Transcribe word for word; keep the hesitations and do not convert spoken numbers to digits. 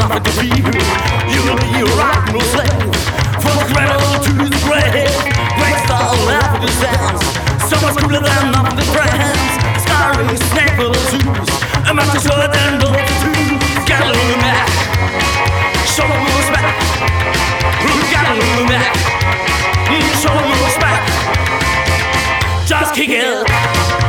nothing to fear. You'll be a rock and roll slave, from the cradle to the grave. Break star laughing the sounds, so much cooler than nothing to friends. Starring snake for the zoos, a master shorter than the two. Got a little Mac, show them who's back. Got a little Mac, show them who's back. Just kick it.